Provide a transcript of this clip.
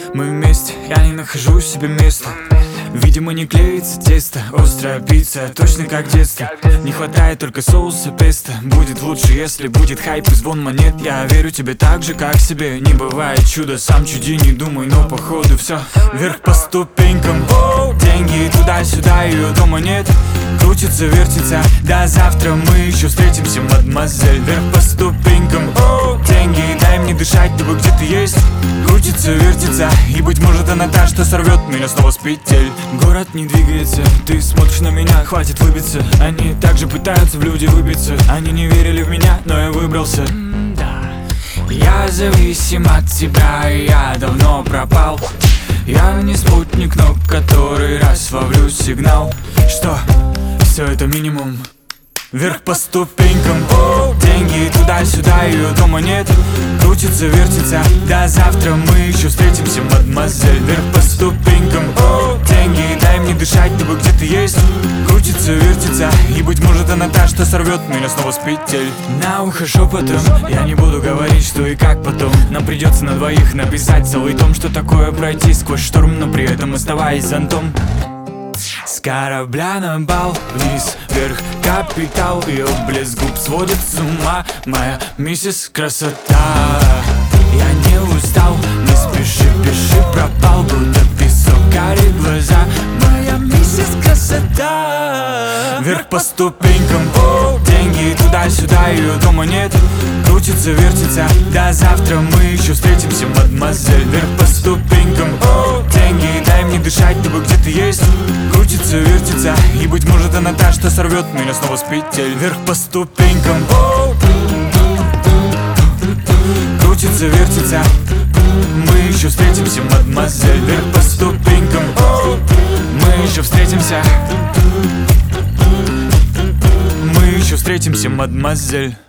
Мы вместе, я не нахожу себе места. Видимо, не клеится тесто, острая пицца, точно как детство. Не хватает только соуса песто. Будет лучше, если будет хайп и звон монет. Я верю тебе так же, как себе. Не бывает чуда, сам чуди, не думай, но походу все вверх по ступенькам. Оу, деньги туда-сюда, ее дома нет. Крутится, вертится, до завтра мы еще встретимся, мадемуазель. Вверх по ступенькам, оу, деньги, дай мне дышать, тобой где-то есть. Крутится, вертится, и быть может она та, что сорвет меня снова с петель. Город не двигается, ты смотришь на меня, хватит улыбиться. Они также пытаются в люди выбиться. Они не верили в меня, но я выбрался. Я зависим от тебя, и я давно пропал. Я не спутник, но который раз ловлю сигнал, что все это минимум. Вверх по ступенькам, о, деньги туда-сюда, ее дома нет. Крутится, вертится, до завтра мы еще встретимся, мадемуазель. Вверх по ступенькам, о, деньги, дай мне дышать, тобой где-то есть. Крутится, вертится, и быть может она та, что сорвет меня снова с петель. На ухо шепотом, я не буду говорить, что и как потом. Нам придется на двоих написать целый том, что такое пройти сквозь шторм, но при этом оставаясь зонтом. С корабля на бал, вниз, вверх, капитал. Ее блеск губ сводит с ума, моя миссис красота. Я не устал, не спеши, пиши, пропал, будто песок, карие глаза, моя миссис красота. Вверх по ступенькам, о, деньги туда-сюда, ее дома нет. Крутится, вертится, до завтра мы еще встретимся, мадемуазель. Вверх по ступенькам, о, деньги, дай мне дышать, тобой где-то есть. Крутится, вертится, и быть может она та, что сорвет меня снова с петель. Вверх по ступенькам, о, крутится, вертится, мы еще встретимся, мадемуазель. Вверх по ступенькам, о, мы еще встретимся. Мы еще встретимся, мадемуазель.